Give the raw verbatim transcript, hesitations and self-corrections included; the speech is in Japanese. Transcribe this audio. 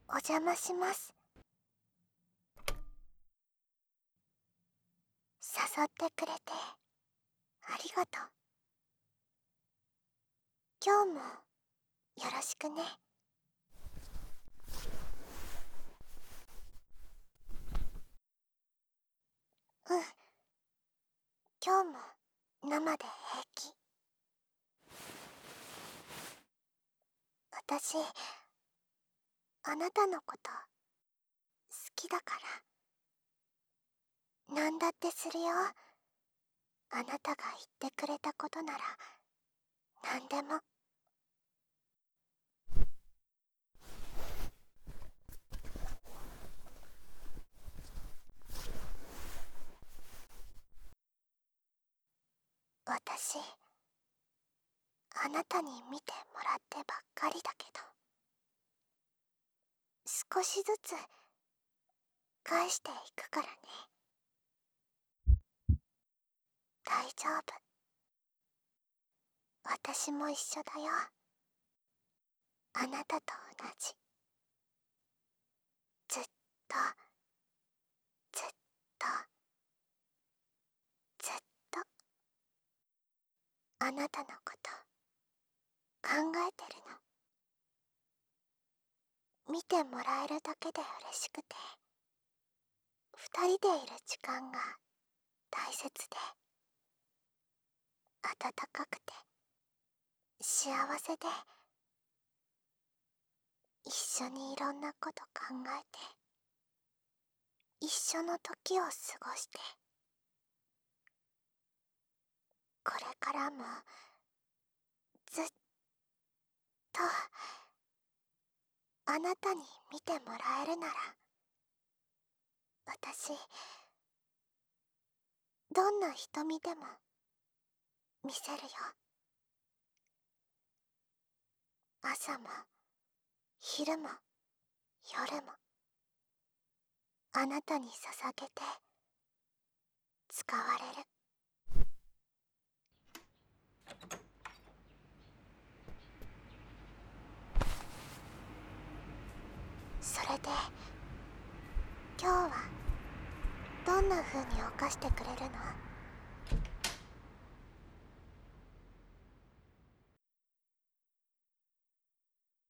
お邪魔します。誘ってくれてありがとう。今日もよろしくね。うん、今日も生で平気。私、あなたのこと好きだから。なんだってするよ。あなたが言ってくれたことなら何でも。私、あなたに見てもらってばっかりだけど、少しずつ返していくからね。大丈夫。私も一緒だよ。あなたと同じ。ずっと、ずっと、ずっと、あなたのこと考えてるの。見てもらえるだけで嬉しくて、二人でいる時間が大切で、温かくて、幸せで、一緒にいろんなこと考えて、一緒の時を過ごして、これからもずっとあなたに見てもらえるなら、私、どんな瞳でも見せるよ。朝も昼も夜もあなたに捧げて使われる。それで今日はどんな風に犯してくれるの？